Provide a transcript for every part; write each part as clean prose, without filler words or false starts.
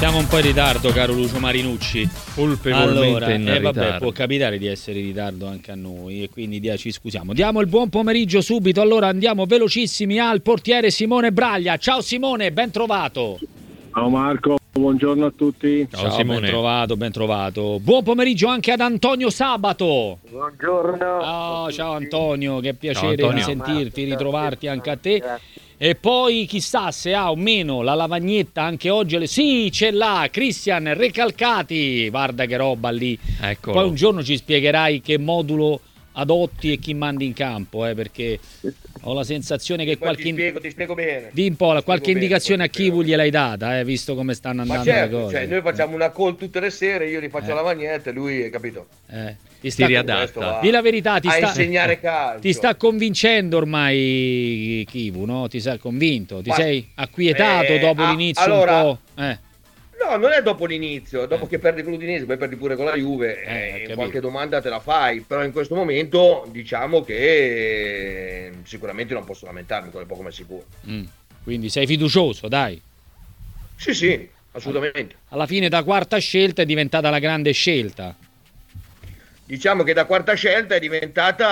Siamo un po' in ritardo, caro Lucio Marinucci. Colpevolmente in ritardo. Vabbè, può capitare di essere in ritardo anche a noi e quindi ci scusiamo. Diamo il buon pomeriggio subito, allora andiamo velocissimi al portiere Simone Braglia. Ciao Simone, ben trovato. Ciao Marco, buongiorno a tutti. Ciao Simone. Ben trovato. Buon pomeriggio anche ad Antonio Sabato. Buongiorno. Oh, ciao Antonio, che piacere Antonio. di sentirti, ritrovarti anche a te. E poi chissà se ha o meno la lavagnetta anche oggi. Sì, ce l'ha Cristian Recalcati. Guarda che roba lì. Eccolo. Poi un giorno ci spiegherai che modulo adotti e chi mandi in campo, perché ho la sensazione che ti spiego bene. di un po' qualche bene, indicazione a poi ti spiego. Kivu gliel'hai data, visto come stanno andando Ma certo, le cose. cioè, noi facciamo una call tutte le sere, io gli faccio la lavagnetta e lui, capito? Ti sta, riadatta. di la verità, ti a sta insegnare calcio. ti sta convincendo ormai Kivu, no? Ti sei convinto? Ti sei acquietato dopo l'inizio allora, un po'? No, non è dopo l'inizio, dopo che perdi con l'Udinese, poi perdi pure con la Juve, qualche domanda te la fai, però in questo momento diciamo che sicuramente non posso lamentarmi, quello è poco ma sicuro. Quindi sei fiducioso, dai. Sì, assolutamente. Alla fine da quarta scelta è diventata la grande scelta. Diciamo che da quarta scelta è diventata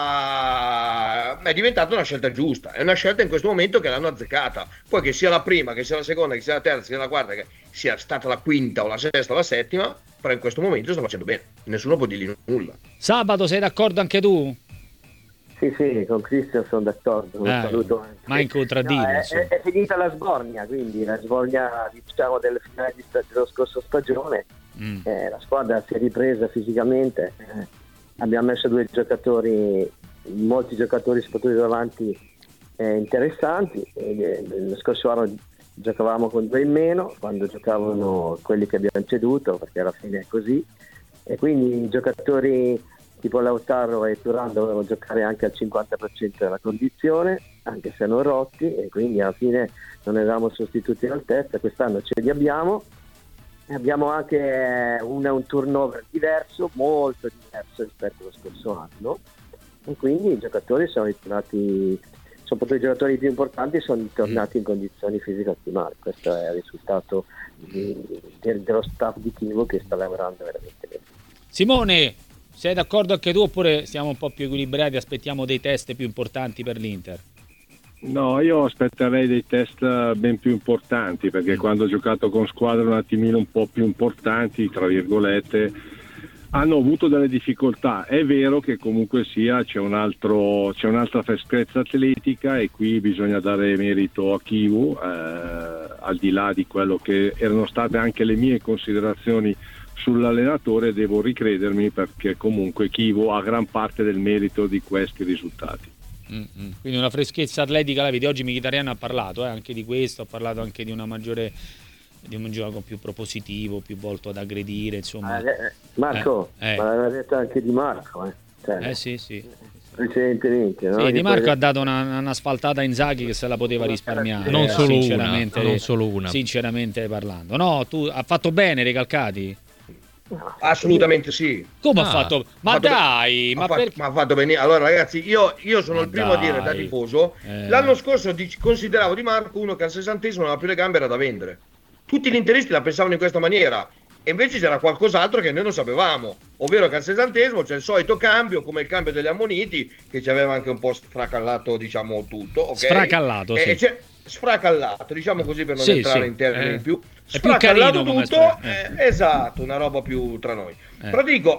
una scelta giusta, è una scelta in questo momento che l'hanno azzeccata, poi che sia la prima, che sia la seconda, che sia la terza, che sia la quarta, che sia stata la quinta o la sesta o la settima, però in questo momento sta facendo bene, nessuno può dirgli nulla. Sabato, sei d'accordo anche tu? Sì, con Cristian sono d'accordo, lo saluto anche. Ma in contraddire, è finita la sbornia, quindi la sbornia diciamo del finale dello scorso stagione. La squadra si è ripresa fisicamente, abbiamo messo molti giocatori soprattutto davanti interessanti. Lo scorso anno giocavamo con due in meno quando giocavano quelli che abbiamo ceduto, perché alla fine è così, e quindi i giocatori tipo Lautaro e Thuram dovevano giocare anche al 50% della condizione, anche se non rotti, e quindi alla fine non avevamo sostituti all'altezza. Quest'anno ce li abbiamo. Abbiamo anche un turnover diverso, molto diverso rispetto allo scorso anno, e quindi i giocatori sono ritornati, soprattutto i giocatori più importanti sono ritornati in condizioni fisiche ottimali. Questo è il risultato dello staff di Kivu che sta lavorando veramente bene. Simone, sei d'accordo anche tu oppure siamo un po' più equilibrati, aspettiamo dei test più importanti per l'Inter? No, io aspetterei dei test ben più importanti, perché quando ho giocato con squadre un attimino un po' più importanti, tra virgolette, hanno avuto delle difficoltà. È vero che comunque sia c'è un'altra freschezza atletica, e qui bisogna dare merito a Kivu, al di là di quello che erano state anche le mie considerazioni sull'allenatore. Devo ricredermi, perché comunque Kivu ha gran parte del merito di questi risultati. Quindi una freschezza atletica la vedi. Oggi Mkhitaryan ha parlato anche di questo, ha parlato anche di una maggiore, di un gioco più propositivo, più volto ad aggredire, insomma. Marco, ma l'aveva detto anche Di Marco, sì. Precedentemente, no? Sì, Di Marco ha dato una sfaltata a Inzaghi che se la poteva risparmiare. Non solo una. Sinceramente parlando. No, tu ha fatto bene Recalcati? Assolutamente sì. Come ha fatto? Ma dai, ma ha fatto bene. Allora ragazzi, io sono il primo a dire da tifoso, l'anno scorso consideravo Di Marco uno che al 60° non aveva più le gambe, era da vendere. Tutti gli interisti la pensavano in questa maniera, e invece c'era qualcos'altro che noi non sapevamo, ovvero che al 60° c'è il solito cambio, come il cambio degli ammoniti, che ci aveva anche un po' sfracallato, diciamo, tutto, ok? Sfracallato, sì. Sfracallato, diciamo così, per non entrare in termini in più. È più carino tutto, esatto, una roba più tra noi. Però dico,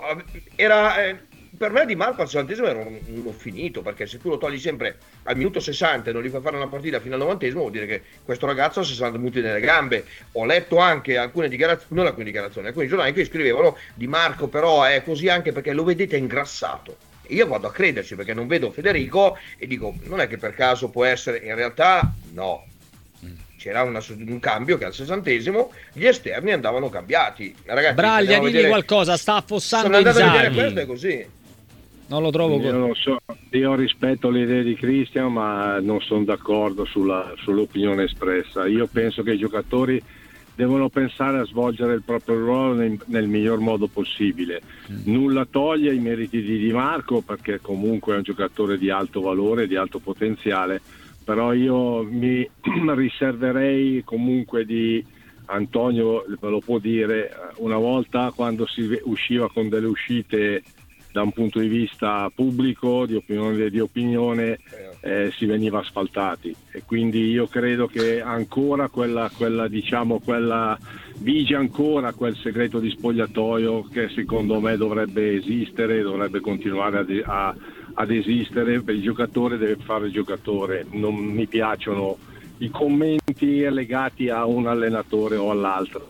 per me Di Marco al 60° era uno finito, perché se tu lo togli sempre al minuto 60 e non gli fai fare una partita fino al 90° vuol dire che questo ragazzo ha 60 minuti nelle gambe. Ho letto anche alcune dichiarazioni, alcuni giornali che scrivevano Di Marco però è così anche perché lo vedete ingrassato. E io vado a crederci, perché non vedo Federico e dico, non è che per caso può essere, in realtà no. C'era un cambio che al 60° gli esterni andavano cambiati. Ragazzi, Braglia, digli qualcosa, sta affossando Inzaghi. Sono andato a vedere Inzaghi. questo, è così. Non lo trovo Io non so, io rispetto le idee di Cristian, ma non sono d'accordo sull'opinione espressa. Io penso che i giocatori devono pensare a svolgere il proprio ruolo nel miglior modo possibile. Nulla toglie i meriti di Di Marco, perché comunque è un giocatore di alto valore, di alto potenziale, però io mi riserverei comunque di Antonio ve lo può dire, una volta quando si usciva con delle uscite da un punto di vista pubblico, di opinione si veniva asfaltati, e quindi io credo che ancora quella vige ancora quel segreto di spogliatoio che secondo me dovrebbe esistere, dovrebbe continuare ad esistere. Per il giocatore deve fare il giocatore, non mi piacciono i commenti legati a un allenatore o all'altro.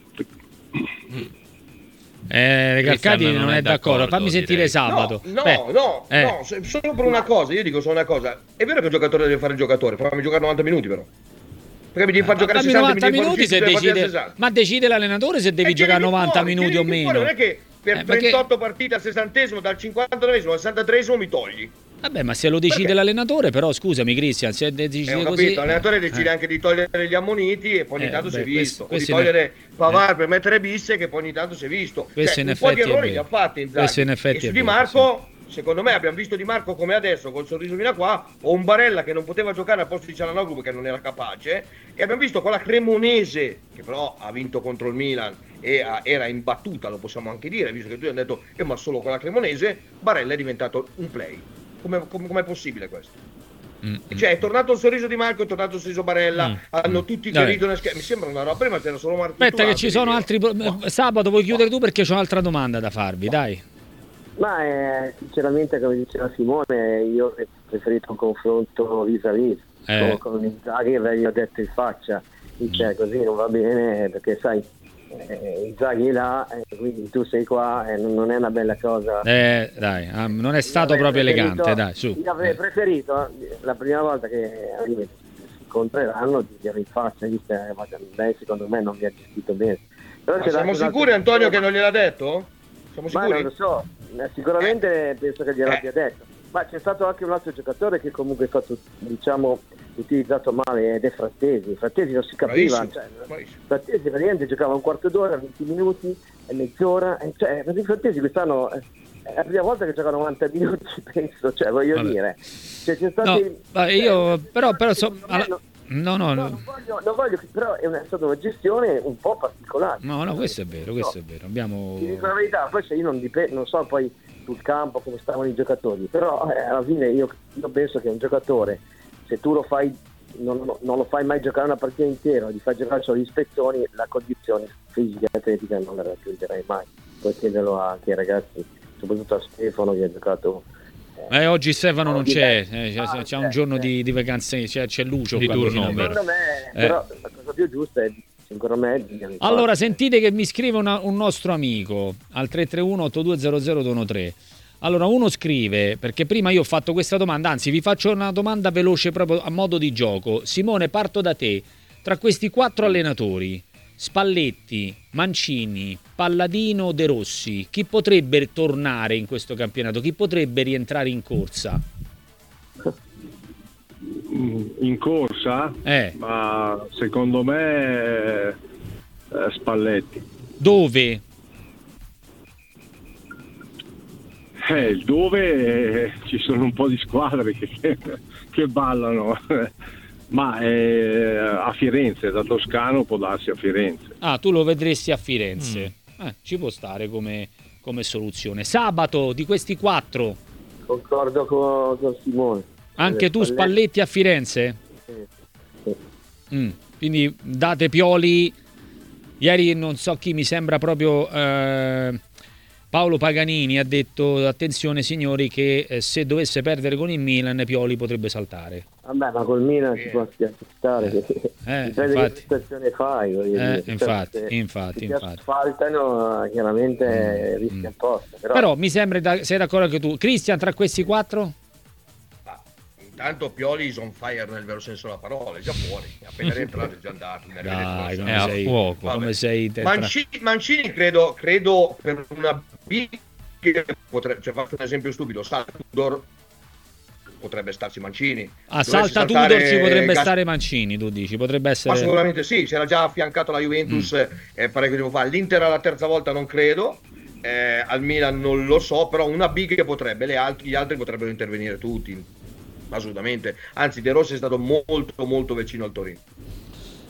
Recalcati non è d'accordo. Fammi sentire Sabato. No, solo per una cosa. Io dico solo una cosa: è vero che il giocatore deve fare il giocatore, fammi giocare 90 minuti però. Perché mi devi far giocare 60 minuti se decide, ma decide l'allenatore se devi giocare 90 minuti o meno. Non è che per 38 partite al 60esimo, dal 59esimo al 63esimo mi togli. Vabbè, ma se lo decide l'allenatore, però scusami Cristian, se decide così... L'allenatore decide anche di togliere gli ammoniti e poi ogni tanto si è visto, o di togliere Pavard per mettere Bisse che poi ogni tanto si è visto. Un po' di errori li ha fatti Inzaghi. E su Di Marco, secondo me abbiamo visto Di Marco come adesso, col sorriso fino a qua, o un Barella che non poteva giocare al posto di Cialanoglu perché non era capace, e abbiamo visto con la Cremonese, che però ha vinto contro il Milan e era imbattuta, lo possiamo anche dire, visto che tu hai detto ma solo con la Cremonese, Barella è diventato un play. Com'è possibile questo? Cioè è tornato il sorriso di Marco, è tornato il sorriso Barella, hanno tutti che ridono, mi sembra una roba. Prima c'era solo Marco. Aspetta che ci sono altri Sabato, vuoi chiudere tu perché c'ho un'altra domanda da farvi, dai. Ma sinceramente, come diceva Simone, io ho preferito un confronto vis-à-vis con Inzaghi, e gli ho detto in faccia, dice così non va bene, perché sai, Inzaghi è là, quindi tu sei qua, non è una bella cosa. Dai, non è stato proprio elegante, dai, su. Io avrei preferito la prima volta che si incontreranno di dire in faccia, lei secondo me non vi ha gestito bene. Però siamo sicuri, Antonio, che non gliel'ha detto? Siamo sicuri? Ma non lo so, sicuramente penso che gliel'abbia detto. Ma c'è stato anche un altro giocatore che comunque è stato, diciamo, utilizzato male, ed è Frattesi. Frattesi non si capiva, Frattesi praticamente giocava un quarto d'ora, 20 minuti e mezz'ora, Frattesi quest'anno è la prima volta che gioca 90 minuti, penso, voglio dire. C'è stati, non voglio, però è stata una gestione un po' particolare. No, questo è vero, abbiamo... Ti dico la verità, poi se io non so poi sul campo come stavano i giocatori, però alla fine io penso che un giocatore, se tu lo fai, non lo fai mai giocare una partita intera, gli fai giocare solo gli spezzoni, la condizione fisica e atletica non la raggiungerai mai. Puoi chiederlo anche ai ragazzi, soprattutto a Stefano che ha giocato. Oggi Stefano non c'è, c'è un giorno di vacanze, c'è Lucio di turno. Secondo me, però la cosa più giusta è secondo me. Allora sentite che mi scrive un nostro amico al 331-8200-213. Allora uno scrive, perché prima io ho fatto questa domanda, anzi vi faccio una domanda veloce proprio a modo di gioco. Simone, parto da te. Tra questi 4 allenatori, Spalletti, Mancini, Palladino, De Rossi, chi potrebbe tornare in questo campionato? Chi potrebbe rientrare in corsa? In corsa? Ma secondo me Spalletti. Dove? Dove ci sono un po' di squadre che ballano, ma a Firenze, da toscano può darsi a Firenze. Tu lo vedresti a Firenze? Ci può stare come soluzione. Sabato, di questi 4 concordo con Simone. Anche tu Spalletti a Firenze? Sì. Quindi date Pioli. Ieri non so chi, mi sembra proprio Paolo Paganini ha detto attenzione signori che se dovesse perdere con il Milan Pioli potrebbe saltare. Vabbè, ma col Milan si può aspettare dipende che situazione fai, infatti ti asfaltano, chiaramente rischi apposta, però mi sembra sei d'accordo anche tu. Cristian, tra questi 4? Intanto Pioli is on fire nel vero senso della parola, è già fuori, appena rientrato è già andato. Dai, è a fuoco, come sei Mancini credo per una faccio un esempio stupido, Tudor potrebbe starci Mancini. Salta Tudor ci potrebbe stare Mancini, tu dici, potrebbe essere. Ma sicuramente sì, si era già affiancato la Juventus parecchio tempo fa. L'Inter alla terza volta non credo, al Milan non lo so, però una big potrebbe, gli altri potrebbero intervenire tutti, assolutamente. Anzi, De Rossi è stato molto molto vicino al Torino.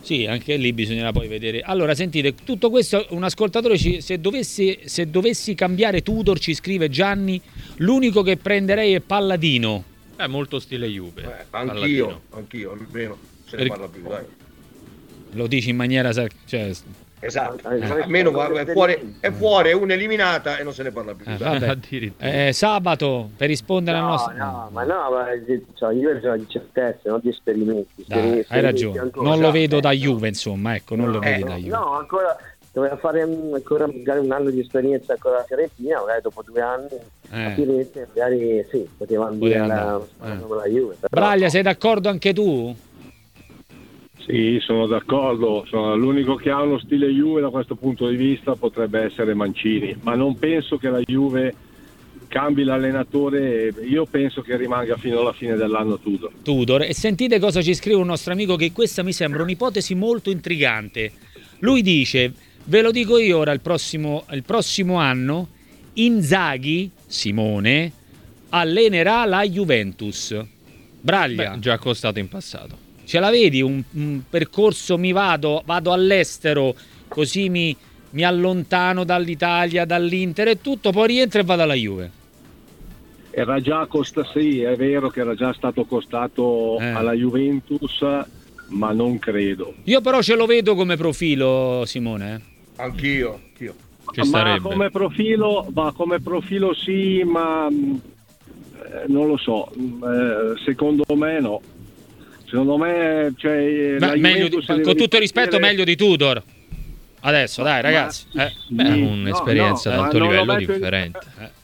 Sì, anche lì bisognerà poi vedere. Allora, sentite, tutto questo un ascoltatore se dovessi cambiare Tudor, ci scrive Gianni, l'unico che prenderei è Palladino. È molto stile Juve. Anch'io, almeno se ne parla più, dai. Lo dici in maniera esatto, almeno è fuori, è un'eliminata e non se ne parla più. Sabato per rispondere al nostro. Io ho di certezze, non di esperimenti. Hai ragione, non lo vedo da Juve, insomma, ecco, non lo vedi da Juve. No, ancora doveva fare ancora magari un anno di esperienza con la Fiorentina, magari dopo 2 anni a Firenze magari sì, poteva andare con la Juve. Però... Braglia, sei d'accordo anche tu? Sì, sono d'accordo, l'unico che ha uno stile Juve da questo punto di vista potrebbe essere Mancini, ma non penso che la Juve cambi l'allenatore, io penso che rimanga fino alla fine dell'anno Tudor. E sentite cosa ci scrive un nostro amico, che questa mi sembra un'ipotesi molto intrigante. Lui dice, ve lo dico io ora, il prossimo anno Inzaghi, Simone, allenerà la Juventus. Braglia. Già costato in passato. Ce la vedi un percorso, vado all'estero, così mi allontano dall'Italia, dall'Inter e tutto, poi rientro e vado alla Juve. Era già sì, è vero che era già stato costato alla Juventus, ma non credo. Io però ce lo vedo come profilo, Simone. Anch'io. Ma come profilo sì, ma non lo so, secondo me no. Secondo me, con tutto il rispetto, meglio di Tudor. Adesso, dai, ragazzi. Un'esperienza ad alto livello differente.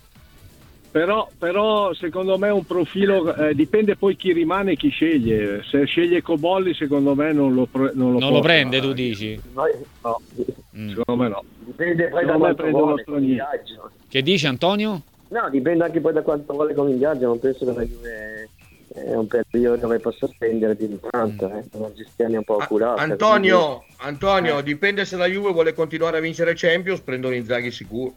Però, secondo me è un profilo. Dipende poi chi rimane e chi sceglie. Se sceglie Cobolli, secondo me non lo prende, tu dici? No, secondo me no. Dipende poi da quanto vuole con il viaggio. Che dice Antonio? No, dipende anche poi da quanto vuole con il viaggio. Non penso che la Juve è un periodo dove posso spendere più di tanto, una gestione un po' accurata. Antonio, dipende se la Juve vuole continuare a vincere Champions, prendono Inzaghi sicuro.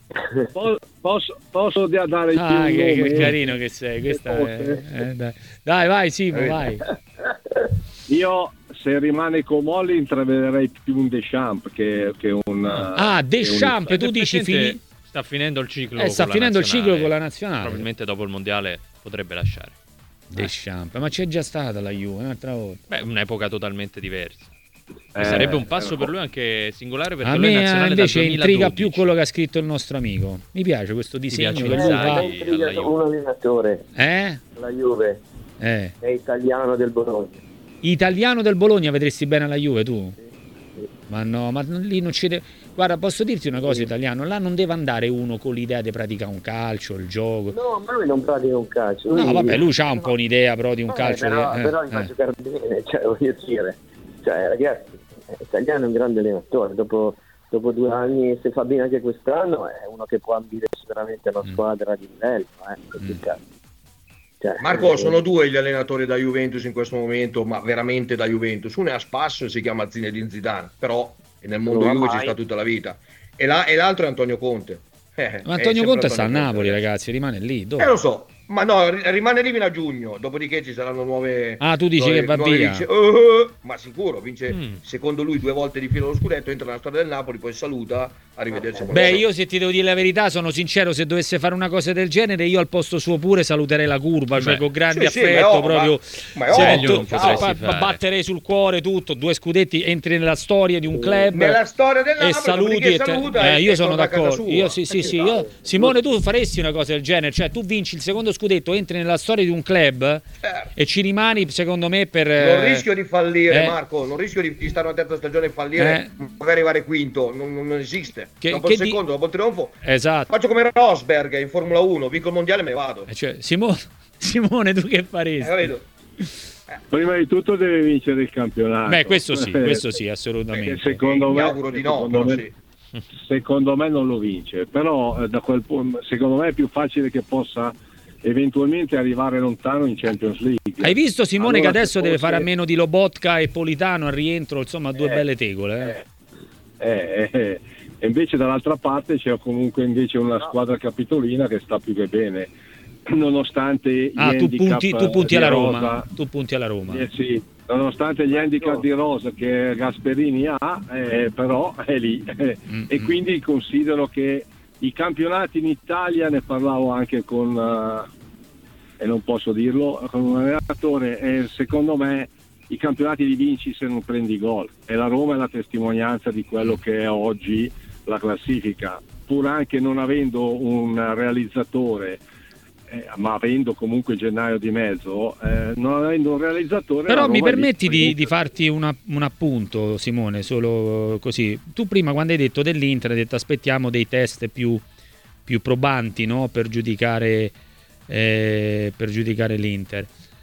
Posso dare il che carino che sei, dai, vai Simo, vai. Io se rimane Comolli intravederei più un Deschamps che un Deschamps, tu dici sta finendo il ciclo il ciclo con la nazionale, probabilmente dopo il mondiale potrebbe lasciare Deschamps, ma c'è già stata la Juve un'altra volta. Un'epoca totalmente diversa. Sarebbe un passo per lui anche singolare, perché a lui è nazionale invece dal 2012. intriga più quello che ha scritto il nostro amico. Mi piace questo disegno che lui fa. Un allenatore la Juve è italiano del Bologna. Vedresti bene alla Juve tu? Sì. Ma no, ma lì non ci deve... Guarda, posso dirti una cosa, italiano, là non deve andare uno con l'idea di praticare un calcio, il gioco. No, ma lui non pratica un calcio. No, vabbè, lui c'ha un po' un'idea però di un calcio. Però mi fa giocare bene, voglio dire. Ragazzi, italiano è un grande allenatore. Dopo 2 anni, se fa bene anche quest'anno, è uno che può ambire sicuramente alla squadra di livello. Marco, sono 2 gli allenatori da Juventus in questo momento, ma veramente da Juventus. Uno è a spasso e si chiama Zinedine Zidane, però nel mondo Juve ci sta tutta la vita. E l'altro è Antonio Conte. Ma Antonio Conte sta a Napoli, ragazzi, rimane lì. Dove? Lo so, ma no, rimane lì fino a giugno, dopodiché ci saranno nuove... tu dici che va via? Ma sicuro, vince secondo lui 2 volte di filo lo scudetto, entra nella storia del Napoli, poi saluta, arrivederci. Io se ti devo dire la verità, sono sincero, se dovesse fare una cosa del genere, io al posto suo pure saluterei la curva, cioè con grande affetto, proprio batterei sul cuore tutto, 2 scudetti, entri nella storia di un club, nella storia del Napoli, e saluti io sono d'accordo. Io Simone, tu faresti una cosa del genere, cioè tu vinci il secondo scudetto, entri nella storia di un club e ci rimani, secondo me, per non rischio di fallire, Marco, non rischio di stare una terza stagione e fallire, magari arrivare quinto, non esiste. Dopo il secondo, dopo il trionfo, faccio come Rosberg in Formula 1, vinco il mondiale e me ne vado. Simone, tu che faresti? Prima di tutto deve vincere il campionato. Questo sì, assolutamente. Secondo me, mi auguro di no, secondo me non lo vince, però da quel punto, secondo me è più facile che possa eventualmente arrivare lontano in Champions League. Hai visto, Simone, che adesso deve fare a meno di Lobotka e Politano al rientro, insomma 2 belle tegole. E invece dall'altra parte c'è comunque una squadra capitolina che sta più che bene. nonostante gli tu punti alla Roma. Rosa, Tu punti alla Roma. sì, nonostante gli handicap di Rosa che Gasperini ha, però è lì. E quindi considero che i campionati in Italia, ne parlavo anche con, e non posso dirlo, con un allenatore, secondo me i campionati li vinci se non prendi gol, e la Roma è la testimonianza di quello che è oggi la classifica, pur anche non avendo un realizzatore, ma avendo comunque gennaio di mezzo, non avendo un realizzatore. Però mi permetti di farti un appunto, Simone, solo così. Tu prima, quando hai detto dell'Inter, hai detto aspettiamo dei test più probanti, no? per giudicare l'Inter.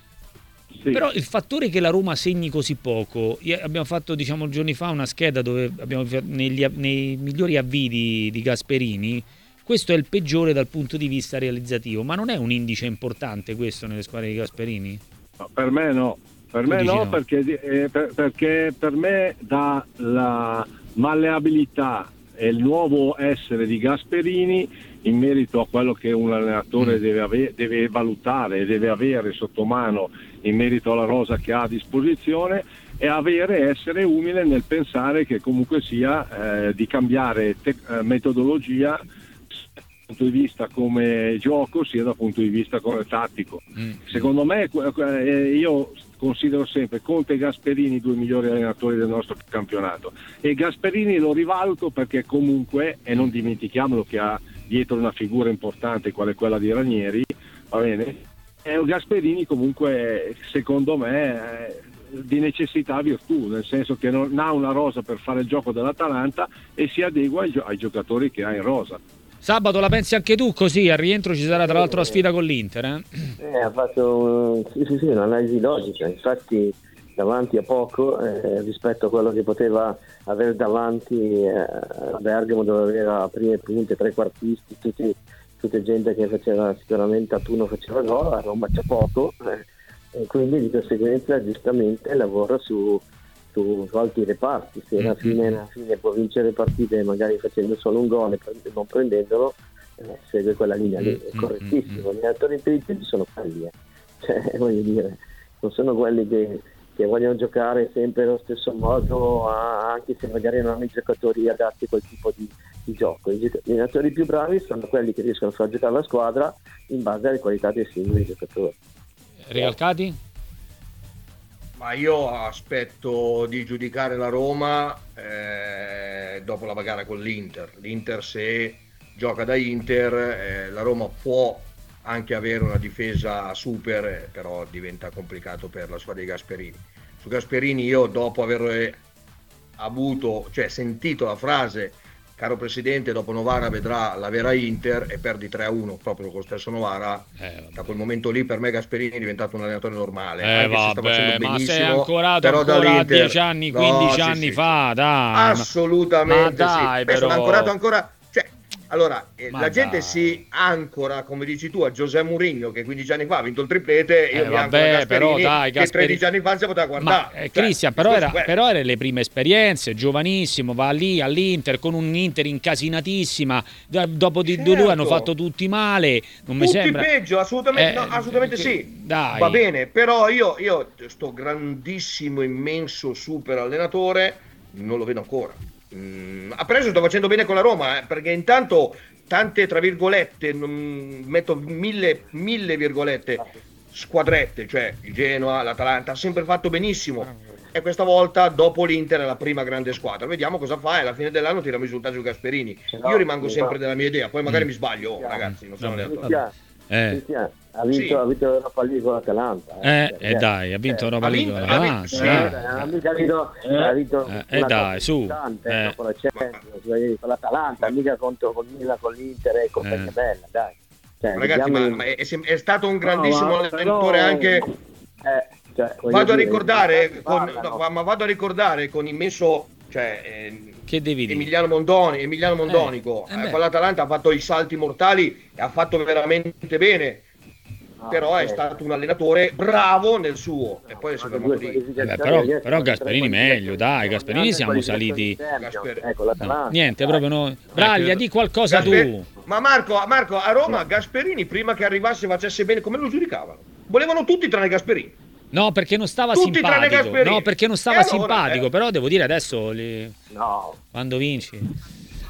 Sì. Però il fattore che la Roma segni così poco, abbiamo fatto giorni fa una scheda dove abbiamo nei migliori avvii di Gasperini. Questo è il peggiore dal punto di vista realizzativo, ma non è un indice importante questo nelle squadre di Gasperini? No, per me no, perché per me dà la malleabilità e il nuovo essere di Gasperini in merito a quello che un allenatore deve valutare e deve avere sotto mano in merito alla rosa che ha a disposizione, e essere umile nel pensare che comunque sia di cambiare metodologia dal punto di vista come gioco sia dal punto di vista come tattico. Secondo me, io considero sempre Conte e Gasperini i due migliori allenatori del nostro campionato, e Gasperini lo rivaluto perché comunque, e non dimentichiamolo che ha dietro una figura importante quale quella di Ranieri, va bene, e Gasperini comunque secondo me di necessità virtù, nel senso che non ha una rosa per fare il gioco dell'Atalanta e si adegua ai giocatori che ha in rosa. Sabato la pensi anche tu così? Al rientro ci sarà tra l'altro la sfida con l'Inter, ha fatto sì, un'analisi logica, infatti davanti a poco rispetto a quello che poteva avere davanti a Bergamo, dove aveva prime punte, trequartisti, tutta gente che faceva sicuramente a turno faceva gol, a Roma c'è poco, e quindi di conseguenza giustamente lavora su altri reparti. Se alla fine può vincere partite magari facendo solo un gol e non prendendolo, segue quella linea lì, è correttissimo. Gli allenatori intelligenti sono quelli, cioè, voglio dire, non sono quelli che vogliono giocare sempre allo stesso modo, anche se magari non hanno i giocatori adatti a quel tipo di gioco. Gli allenatori più bravi sono quelli che riescono a far giocare la squadra in base alle qualità dei singoli giocatori. Realcati? Ma io aspetto di giudicare la Roma dopo la gara con l'Inter. L'Inter, se gioca da Inter, la Roma può anche avere una difesa super, però diventa complicato per la squadra di Gasperini. Su Gasperini io, dopo aver sentito la frase caro presidente, dopo Novara vedrà la vera Inter, e perdi 3-1 proprio con lo stesso Novara, da quel momento lì per me Gasperini è diventato un allenatore normale, anche se sta facendo benissimo, ma sei ancorato però ancora 10 anni, 15 anni fa, dai. Assolutamente, ma dai, sì. Però... Sono ancorato ancora, cioè, allora, la gente dai. si ancora, come dici tu, a José Mourinho che 15 anni fa ha vinto il triplete, io mi ancora a Gasperini, però, dai, che 13 anni fa si poteva guardare. Cristian, però erano le prime esperienze, giovanissimo, va lì all'Inter con un Inter incasinatissima, dopo di 2 hanno fatto tutti male, non mi sembra. Tutti peggio, assolutamente, assolutamente sì. Dai. Va bene, però io sto grandissimo, immenso, super allenatore non lo vedo ancora. Ha preso, sto facendo bene con la Roma, perché intanto tante, tra virgolette, metto mille virgolette, squadrette, cioè il Genoa, l'Atalanta, ha sempre fatto benissimo, e questa volta dopo l'Inter è la prima grande squadra. Vediamo cosa fa, e alla fine dell'anno tiriamo i risultati su Gasperini. Io rimango sempre della mia idea, poi magari mi sbaglio, ragazzi, non sono allenatore. Ha vinto l'Europa League con l'Atalanta. Dai, ha vinto l'Europa League con l'Atalanta. Ha vinto dai, su. Dopo la Champions, con l'Atalanta, mica con l'Inter e compagnia bella, dai. Ragazzi, ma è stato un grandissimo allenatore anche. Vado a ricordare con immenso, che devi dire? Emiliano Mondonico con l'Atalanta ha fatto i salti mortali e ha fatto veramente bene. però è stato un allenatore bravo nel suo e poi è fermato lì. Però Gasperini meglio, dai, Gasperini siamo saliti. Niente, proprio no. Braglia, di qualcosa tu. Ma Marco, a Roma Gasperini prima che arrivasse facesse bene, come lo giudicavano? Volevano tutti tranne Gasperini. No, perché non stava Tutti tranne simpatico. Gasperini. No, perché non stava allora, simpatico, però devo dire adesso quando vinci.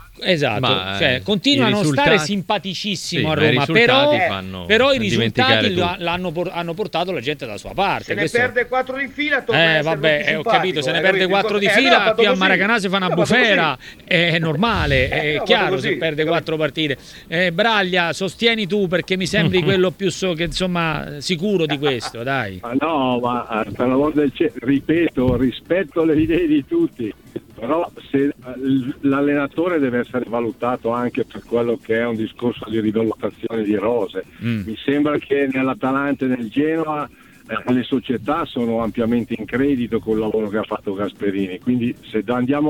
Esatto, cioè, continua a non stare simpaticissimo a Roma, però i risultati hanno portato la gente dalla sua parte. Se ne perde 4 di fila, vabbè, ho capito, se ne perde 4 di fila, più a Maracanã si fa una bufera, è normale, è chiaro se perde 4 partite. Braglia, sostieni tu perché mi sembri quello più che insomma sicuro di questo, dai. Ma per l'amor del cielo, ripeto, rispetto le idee di tutti. Però se l'allenatore deve essere valutato anche per quello che è un discorso di rivalutazione di rose. Mi sembra che nell'Atalanta e nel Genoa le società sono ampiamente in credito col lavoro che ha fatto Gasperini, quindi se andiamo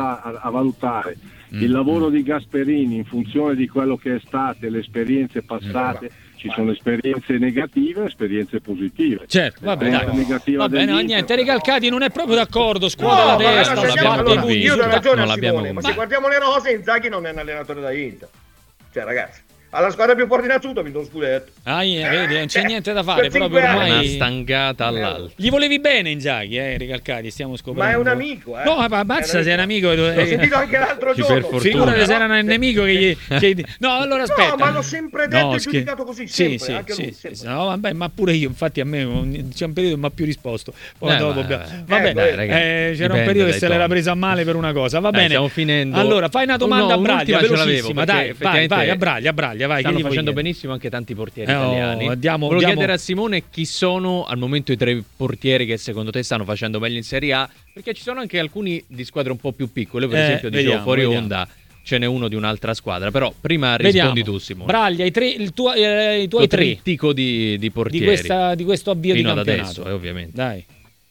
a valutare il lavoro di Gasperini in funzione di quello che è state le esperienze passate, ci sono esperienze negative e esperienze positive. Certo, va bene, niente, Recalcati non è proprio d'accordo, scuola la testa, io do ragione a Simone, ma se guardiamo le rose, Inzaghi non è un allenatore da Inter. Cioè, ragazzi, alla squadra più forte in assoluto ha vinto lo scudetto. Vedi, non c'è niente da fare, proprio ormai una stangata all'altro. Gli volevi bene Inzaghi, Recalcati, stiamo scoprendo. Ma è un amico, No, ma ammazza, sei un amico. L'ho sentito anche l'altro giorno. Figurati se era un nemico che No, allora aspetta. No, ma l'ho sempre detto e giudicato così, sempre, anche lui. No, vabbè, ma pure io, infatti a me c'è un periodo che mi ha più risposto. Poi dopo vabbè, c'era un periodo che se l'era presa male per una cosa. Va bene. Stiamo finendo. Allora, fai una domanda a Braglia, velocissima, dai, vai a Braglia, vai. Stanno facendo benissimo anche tanti portieri italiani. Volevo chiedere a Simone chi sono al momento i 3 portieri che secondo te stanno facendo meglio in Serie A, perché ci sono anche alcuni di squadre un po' più piccole, per esempio dicevo fuori onda ce n'è uno di un'altra squadra, però prima rispondi tu Simone. Braglia, i tuoi 3 trittico di portieri di questo avvio fino di ad campionato. adesso, ovviamente. Dai.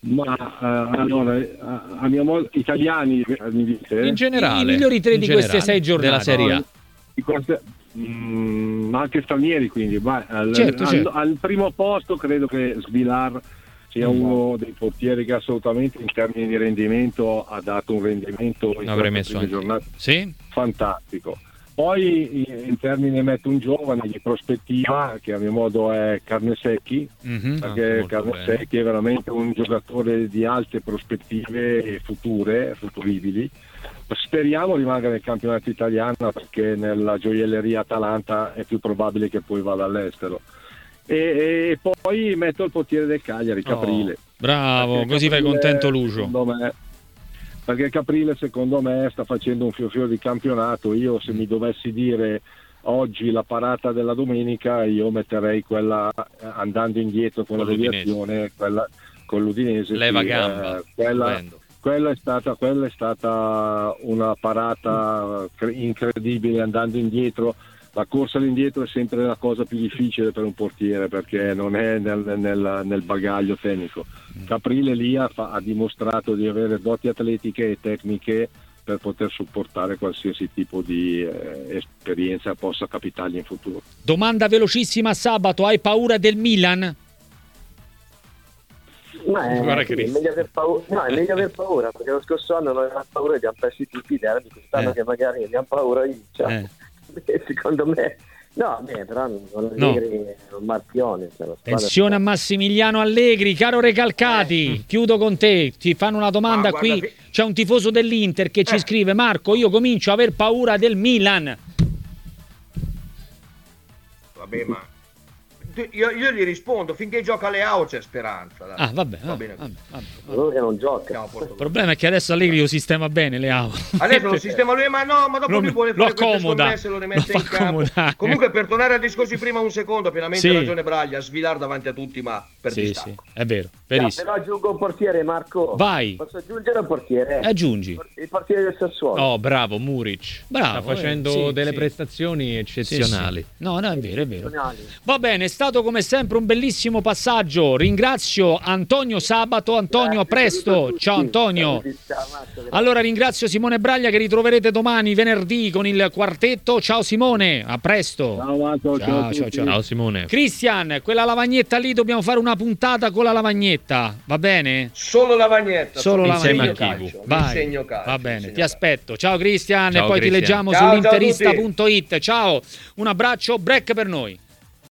Ma allora, a mia modo, italiani mi dite? In generale, i migliori 3 di queste 6 giornate della Serie A. Ma anche stranieri, quindi certo. Al primo posto credo che Svilar sia uno dei portieri che assolutamente in termini di rendimento ha dato un rendimento in queste prime giornate fantastico. Poi in termini metto un giovane di prospettiva che a mio modo è Carnesecchi, perché Carnesecchi è veramente un giocatore di alte prospettive futuribili. Speriamo rimanga nel campionato italiano, perché nella gioielleria Atalanta è più probabile che poi vada all'estero. E poi metto il portiere del Cagliari, Caprile. Bravo, perché così Caprile, fai contento Lucio. Perché Caprile secondo me sta facendo un fior di campionato. Io se mi dovessi dire oggi la parata della domenica, io metterei quella andando indietro con la deviazione, quella con l'Udinese. Leva gamba. Quella è stata una parata incredibile andando indietro. La corsa all'indietro è sempre la cosa più difficile per un portiere, perché non è nel bagaglio tecnico. Caprile lì ha dimostrato di avere doti atletiche e tecniche per poter supportare qualsiasi tipo di esperienza possa capitargli in futuro. Domanda velocissima, Sabato, hai paura del Milan? Ma è meglio aver paura, perché lo scorso anno non avevamo paura, abbiamo perso tutti, era di quest'anno che magari abbiamo paura io, secondo me però Allegri è un marchione. Attenzione a Massimiliano Allegri, caro Recalcati, chiudo con te, ti fanno una domanda qui, c'è un tifoso dell'Inter che ci scrive: Marco, io comincio a aver paura del Milan. Vabbè, ma io gli rispondo, finché gioca Leao c'è speranza. Dai. Va bene. Lui che non gioca. Il problema è che adesso Allegri lo sistema bene Leao. Adesso lo sistema lui, ma dopo lui vuole fare queste scommesse, lo rimette in campo. Comunque, per tornare ai discorsi prima un secondo, pienamente ragione Braglia, Svilar davanti a tutti, ma per distacco. È vero, verissimo. Però aggiungo un portiere, Marco. Vai. Posso aggiungere un portiere? Aggiungi. Il portiere del Sassuolo. Oh, bravo, Muric. Bravo, sta facendo delle prestazioni eccezionali. No, è vero. Va bene, è stato stato come sempre un bellissimo passaggio. Ringrazio Antonio Sabato. Antonio, a presto. Ciao Antonio. Allora ringrazio Simone Braglia, che ritroverete domani venerdì con il quartetto. Ciao Simone, a presto. Ciao Simone. Cristian, quella lavagnetta lì dobbiamo fare una puntata con la lavagnetta, va bene? Solo lavagnetta. Solo insieme lavagnetta. a Kivu. Vai. Va bene, ti aspetto. Ciao Cristian, ciao, e poi Cristian. ti leggiamo sull'interista.it. Ciao, un abbraccio, break per noi.